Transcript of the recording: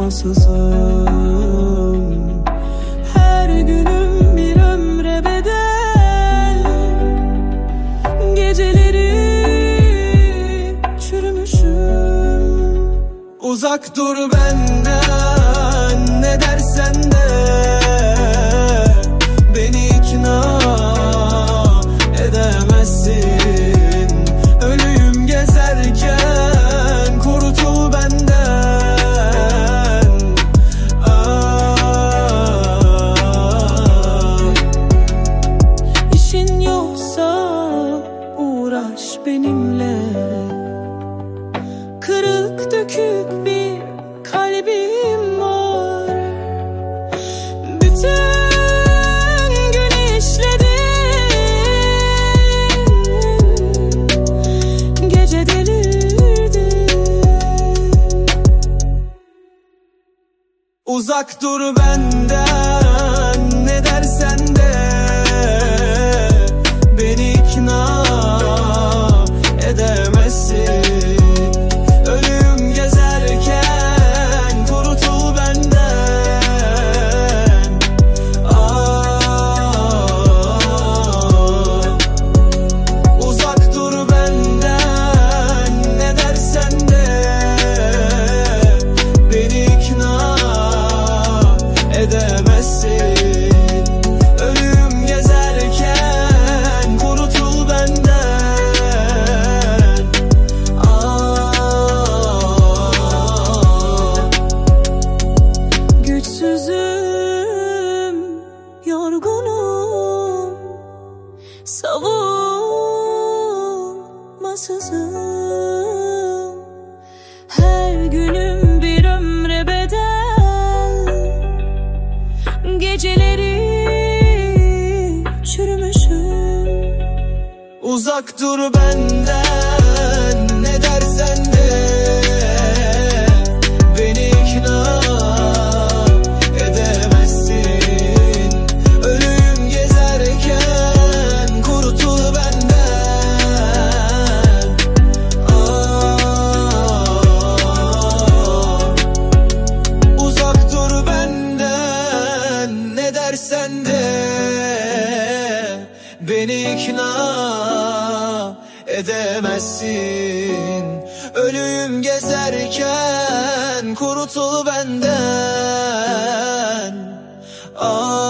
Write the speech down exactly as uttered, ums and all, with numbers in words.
savunmasızım. Her günüm bir ömre bedel. Geceleri çürümüşüm. Uzak dur benden, ne dersen de. Beni ikna edemezsin. Ölüyüm gezerken, kurutul benden. Ah. İşin yoksa uğraş benimle. Kırık dökük bir kalbim var. Bütün gün işledim, gece delirdim. Uzak dur benden, ne dersen de. Beni ikna edemezsin. Ölüm gezerken, kurutul benden. Ah. Uzak dur benden, ne dersen de. Beni ikna edemezsin. Ölüm gezerken, kurutul benden. Ah. Güçsüzüm, yorgunum, savunmasızım. Her günüm bir ömre bedel. Geceleri çürümüşüm. Uzak dur benden, ne dersen de. Beni ikna edemezsin. Ölüm gezerken, kurutul benden. Ah. Uzak dur benden, ne dersen de. Beni ikna edemezsin. Ölüm gezerken, kurutul benden. Ah.